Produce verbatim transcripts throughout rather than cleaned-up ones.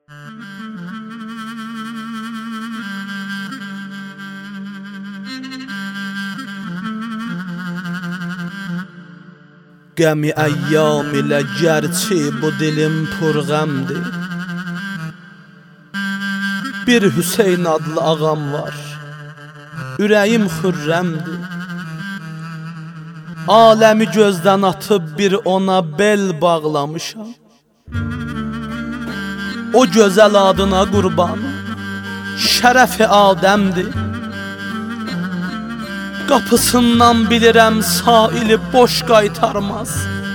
Qəmi əyyam ilə gərçi bu dilim purğəmdir. Bir Hüseyn adlı ağam var, ürəyim xürrəmdir. Aləmi gözdən atıb bir ona bel bağlamışam. O gözəl adına qurban, şərəfi Adəmdir. Qapısından bilirəm saili boş qaytarmaz.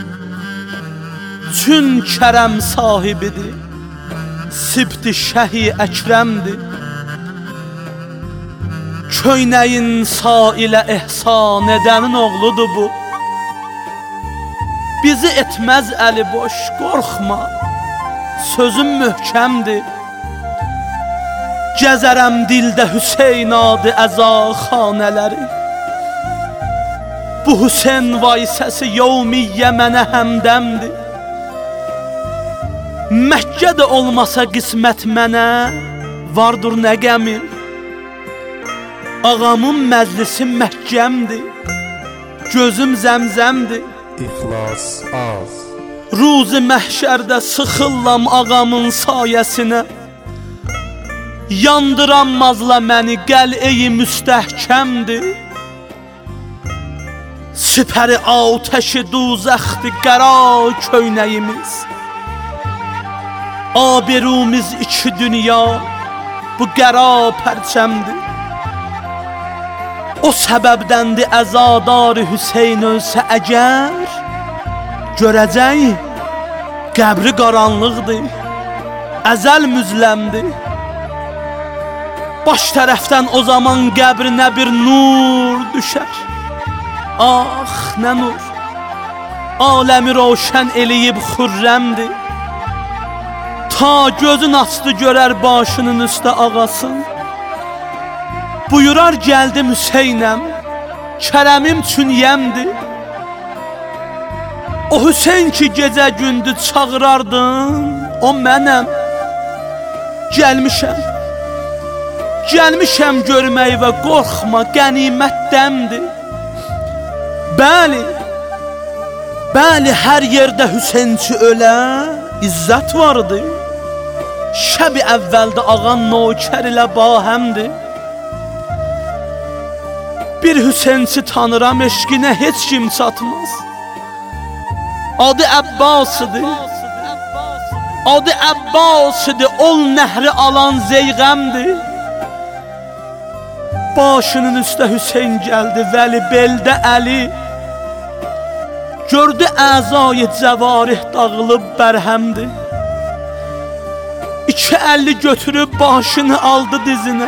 Çün kərəm sahibidir, sibti şəhi əkrəmdir. Köynəyin sailə ehsan edənin oğludur bu. Bizi etməz əli boş, qorxma, sözüm möhkəmdir. Gəzərəm dildə Hüseyn adı əza xanələri. Bu Hüseyn vay səsi yevmiyyə mənə həmdəmdir. Məkkədə olmasa qismət mənə, vardır nə qəmim. Ağamın məclisi Məkkəmdir, gözüm zəmzəmdir. İxlas az. Ruzi məhşərdə sıxıllam ağamın sayəsinə. Yandıranmazla məni qəl'eyi müstəhkəmdir. Sipəri atəşi duzəxti qəra köynəyimiz. Abirumiz iki dünya bu qəra pərçəmdir. O səbəbdəndir əzadar Hüseyn ölsə əgər, görəcək qəbri qaranlıqdır, əzəl müzləmdir. Baş tərəfdən o zaman qəbrinə bir nur düşər. Ah, nə nur, aləmi roşən eləyib xürrəmdir. Ta gözün açdı görər başının üstə ağasın. Buyurar gəldim Hüseynəm, kərəmim çünyəmdir. O Hüseyn ki gecə gündü çağırardın, o mənəm. Gəlmişəm, gəlmişəm görmək və qorxma, qənimətdəmdir. Bəli, bəli hər yerdə Hüseynçi ölə, izzət vardı. Şəbi əvvəldə ağan nökər ilə bahəmdir. Bir Hüseynçi tanıram, eşqinə heç kim çatmaz. Adı Əbbasıdır, adı Əbbasıdır, ol nəhri alan zeyğəmdir. Başının üstə Hüseyn gəldi, vəli beldə Əli. Gördü əzayı cəvarih dağılıb bərhəmdir. İki əlli götürüb başını aldı dizinə.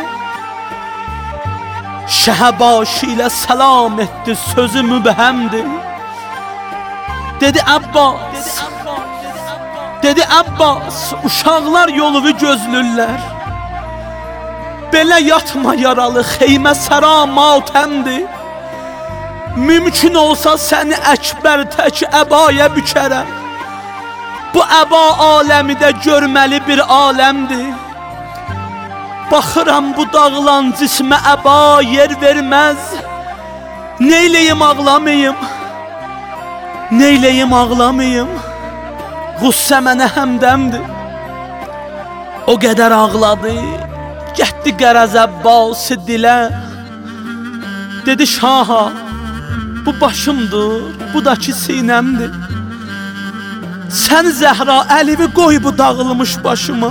Şəhə başı ilə səlam etdi, sözü mübhəmdir. Dedi Əbbas, dedi Əbbas, uşaqlar yoluvu gözlürlər. Belə yatma yaralı, xeymə səra matəmdir. Mümkün olsa səni əkbər tək əbaya bükərəm. Bu əba aləmi də görməli bir aləmdir. Baxıram bu dağılan cismə əba yer verməz. Neyləyim ağlamayım, neyləyim ağlamayım. Qussə mənə həmdəmdir. O qədər ağladı, getdi qərəz Əbbası dilə. Dedi şaha, bu başımdır, bu da ki sinəmdir. Sən Zəhra əlivi qoy bu dağılmış başıma.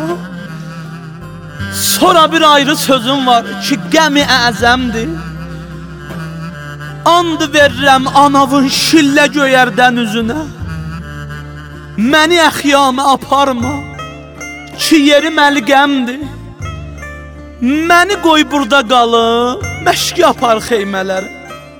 Sonra bir ayrı sözüm var ki qəmi əzəmdir. And verirəm anavın şillə göyərdən üzünə. Məni əxyamə aparma ki yeri məliqəmdir. Məni qoy burada qalıb, məşki apar xeymələri.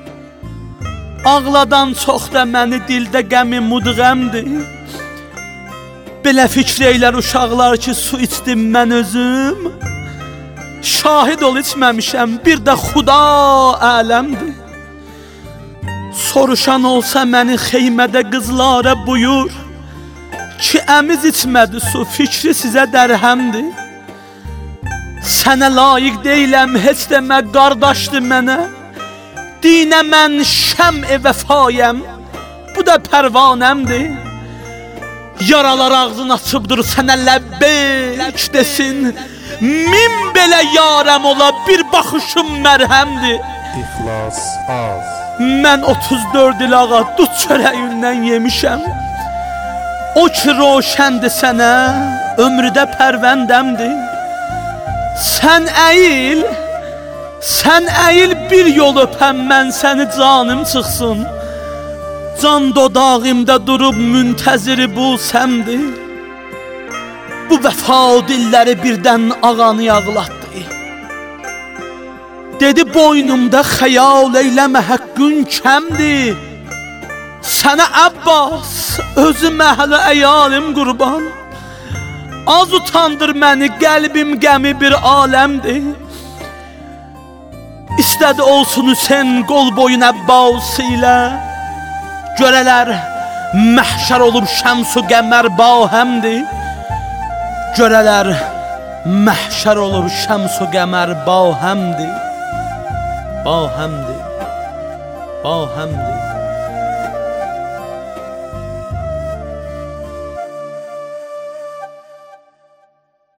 Ağladan çox da məni dildə qəmi mudğəmdir. Belə fikr eylər uşaqlar ki su içdim mən özüm. Şahid ol içməmişəm, bir də Xuda aləmdir. Soruşan olsa məni xeymədə qızlara buyur ki əmiz içmədi su, fikri sizə dərhəmdir. Sənə layiq deyiləm, heç demə qardaşdır mənə. Dinə mən şəm-i vəfayəm, bu da pərvanəmdir. Yaralar ağzını açıbdır sənə ləbbeyk desin. Min belə yarəm ola, bir baxışım mərhəmdir. İxlas az. Mən otuz dörd il ağa dud çörəyindən yemişəm. O ki roşəndir sənə, ömrüdə pərvəndəmdir. Sən əyil, sən əyil bir yol öpəm, mən səni canım çıxsın. Can dodağımda durub müntəziri bu səmdir. Bu vəfa dilləri birdən ağanı yağlatdı. Dedi boynumda xəyal eyləmə, həqqün kəmdir. Sənə Abbas, özü məhlə əyalim qurban. Az utandır məni, qəlbim qəmi bir aləmdir. İstədi olsun Hüseyin qol boyun Əbbas ilə. Görələr məhşər olub şəms-u qəmər bahəmdir. Görələr məhşər olub şəms-u qəmər bahəmdir. Bahəmdir, bahəmdir.